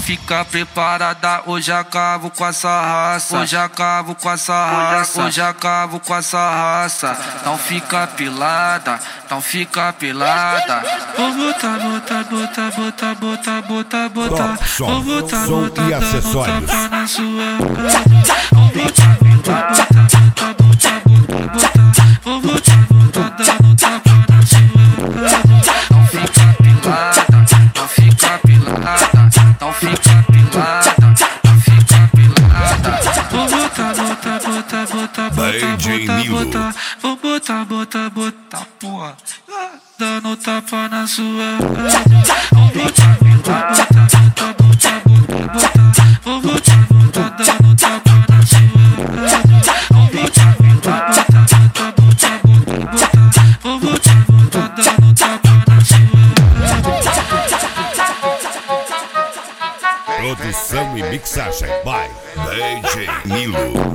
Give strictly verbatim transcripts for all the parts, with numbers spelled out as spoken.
Então fica preparada, hoje acabo com essa raça. Hoje acabo com essa raça. Hoje acabo com essa raça. Então fica pelada, então fica pelada. Vou botar, botar, botar, botar, botar, botar, botar. Vou botar, botar, dando tapa na sua cara. Vou botar, botar, botar, botar, botar, botar. Vou botar, botar, dando tapa na sua cara. Então fica pelada, então fica pelada. Então fica pelada, então fica pelada. Vou botar, botar, botar, botar, botar, botar, botar. Vou botar, botar, botar, porra, dando tapa na sua cara. Vou botar, botar, botar, botar, botar, botar. Vou botar, botar, dando tapa na sua cara. Vou botar, botar, botar, botar, botar, botar. Vou botar, botar, dando tapa na sua cara. Produção e mixagem by D J Nilo.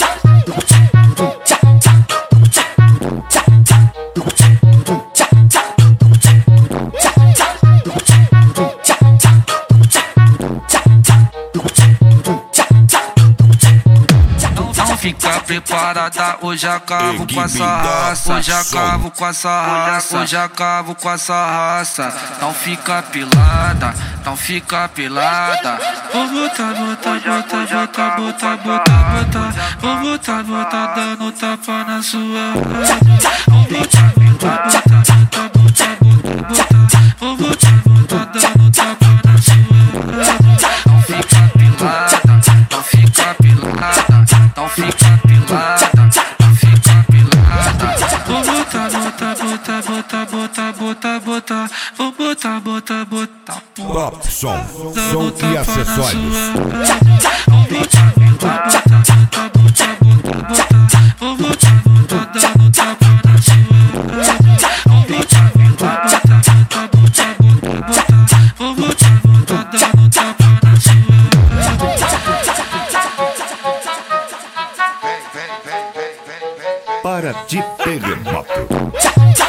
Fica preparada, hoje acabo com essa raça. Hoje acabo com essa raça. Hoje acabo com essa raça. Então fica pelada, então fica pelada. Vou botar, botar, botar, botar, botar, botar, botar. Vou botar, botar, dando tapa na sua cara. Vou botar, botar, botar, botar, botar, botar. Vou botar, botar, dando tapa na sua cara. Então fica pelada, então fica pelada. Então fica pelada, então fica pelada. Vou botar, botar, botar, botar, botar, botar, botar. Vou botar, botar, botar, porra, Top som, dando som e tapa na acessórios. sua cara. Vou botar, botar, botar, botar, botar, botar. Vou botar, botar, dando tapa na sua cara. Vou botar, botar, botar, botar, botar, botar. Vou botar, botar, dando tapa na sua cara. Para de terremoto.